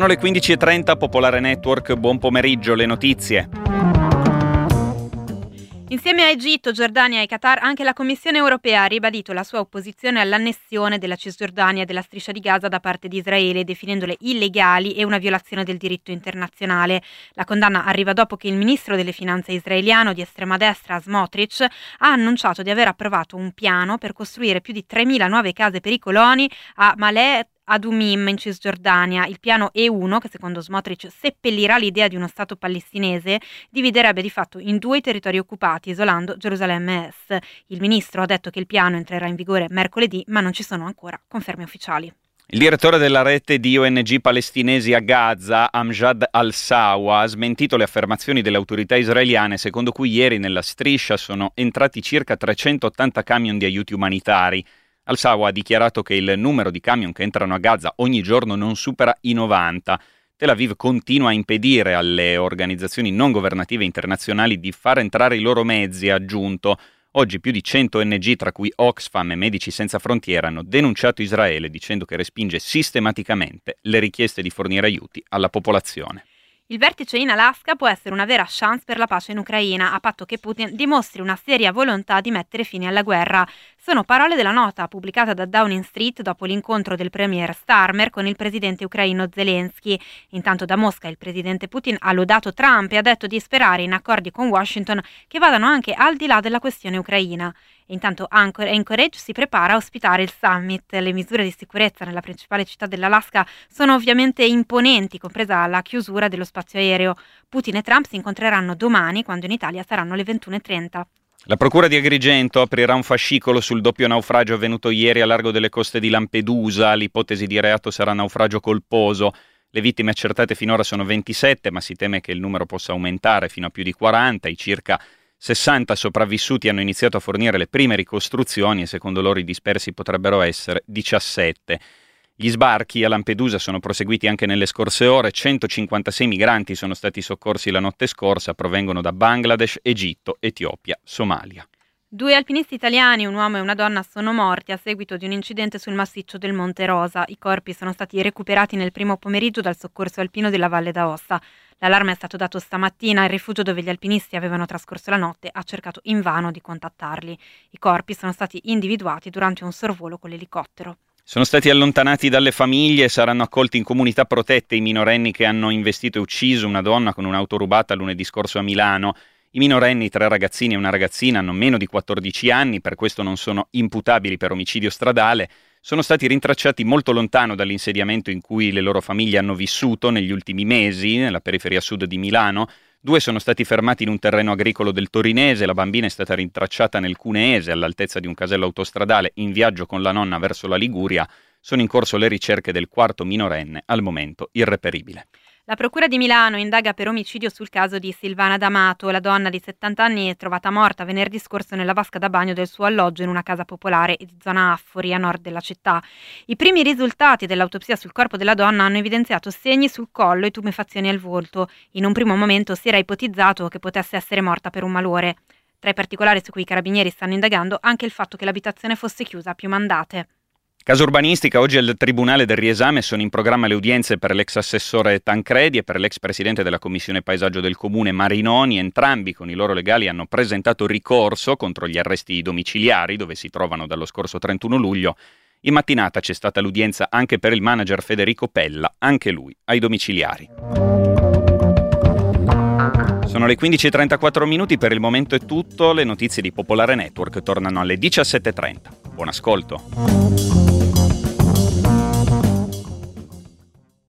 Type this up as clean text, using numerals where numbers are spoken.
Sono le 15:30, Popolare Network, buon pomeriggio, le notizie. Insieme a Egitto, Giordania e Qatar, anche la Commissione europea ha ribadito la sua opposizione all'annessione della Cisgiordania e della Striscia di Gaza da parte di Israele, definendole illegali e una violazione del diritto internazionale. La condanna arriva dopo che il ministro delle finanze israeliano di estrema destra, Smotrich, ha annunciato di aver approvato un piano per costruire più di 3.000 nuove case per i coloni a Malé Adumim in Cisgiordania. Il piano E1, che secondo Smotrich seppellirà l'idea di uno Stato palestinese, dividerebbe di fatto in due i territori occupati, isolando Gerusalemme Est. Il ministro ha detto che il piano entrerà in vigore mercoledì, ma non ci sono ancora conferme ufficiali. Il direttore della rete di ONG palestinesi a Gaza, Amjad al-Sawa, ha smentito le affermazioni delle autorità israeliane secondo cui ieri nella striscia sono entrati circa 380 camion di aiuti umanitari. Al-Sawa ha dichiarato che il numero di camion che entrano a Gaza ogni giorno non supera i 90. Tel Aviv continua a impedire alle organizzazioni non governative internazionali di far entrare i loro mezzi, ha aggiunto. Oggi più di 100 ONG, tra cui Oxfam e Medici Senza Frontiere, hanno denunciato Israele dicendo che respinge sistematicamente le richieste di fornire aiuti alla popolazione. Il vertice in Alaska può essere una vera chance per la pace in Ucraina, a patto che Putin dimostri una seria volontà di mettere fine alla guerra. Sono parole della nota pubblicata da Downing Street dopo l'incontro del premier Starmer con il presidente ucraino Zelensky. Intanto da Mosca il presidente Putin ha lodato Trump e ha detto di sperare in accordi con Washington che vadano anche al di là della questione ucraina. Intanto Anchorage si prepara a ospitare il summit. Le misure di sicurezza nella principale città dell'Alaska sono ovviamente imponenti, compresa la chiusura dello spazio aereo. Putin e Trump si incontreranno domani, quando in Italia saranno le 21:30. La procura di Agrigento aprirà un fascicolo sul doppio naufragio avvenuto ieri a largo delle coste di Lampedusa. L'ipotesi di reato sarà naufragio colposo. Le vittime accertate finora sono 27, ma si teme che il numero possa aumentare fino a più di 40. I circa 60 sopravvissuti hanno iniziato a fornire le prime ricostruzioni e secondo loro i dispersi potrebbero essere 17. Gli sbarchi a Lampedusa sono proseguiti anche nelle scorse ore. 156 migranti sono stati soccorsi la notte scorsa, provengono da Bangladesh, Egitto, Etiopia, Somalia. 2 alpinisti italiani, un uomo e una donna, sono morti a seguito di un incidente sul massiccio del Monte Rosa. I corpi sono stati recuperati nel primo pomeriggio dal soccorso alpino della Valle d'Aosta. L'allarme è stato dato stamattina. Il rifugio dove gli alpinisti avevano trascorso la notte ha cercato invano di contattarli. I corpi sono stati individuati durante un sorvolo con l'elicottero. Sono stati allontanati dalle famiglie e saranno accolti in comunità protette i minorenni che hanno investito e ucciso una donna con un'auto rubata lunedì scorso a Milano. I minorenni, 3 ragazzini e una ragazzina, hanno meno di 14 anni, per questo non sono imputabili per omicidio stradale. Sono stati rintracciati molto lontano dall'insediamento in cui le loro famiglie hanno vissuto negli ultimi mesi, nella periferia sud di Milano. 2 sono stati fermati in un terreno agricolo del Torinese, la bambina è stata rintracciata nel Cuneese, all'altezza di un casello autostradale, in viaggio con la nonna verso la Liguria. Sono in corso le ricerche del quarto minorenne, al momento irreperibile. La Procura di Milano indaga per omicidio sul caso di Silvana D'Amato. La donna di 70 anni è trovata morta venerdì scorso nella vasca da bagno del suo alloggio in una casa popolare di zona Affori, a nord della città. I primi risultati dell'autopsia sul corpo della donna hanno evidenziato segni sul collo e tumefazioni al volto. In un primo momento si era ipotizzato che potesse essere morta per un malore. Tra i particolari su cui i carabinieri stanno indagando anche il fatto che l'abitazione fosse chiusa a più mandate. Caso urbanistica, oggi al Tribunale del Riesame sono in programma le udienze per l'ex assessore Tancredi e per l'ex presidente della Commissione Paesaggio del Comune Marinoni. Entrambi con i loro legali hanno presentato ricorso contro gli arresti domiciliari dove si trovano dallo scorso 31 luglio. In mattinata c'è stata l'udienza anche per il manager Federico Pella, anche lui ai domiciliari. Sono le 15:34 minuti, per il momento è tutto. Le notizie di Popolare Network tornano alle 17:30. Buon ascolto.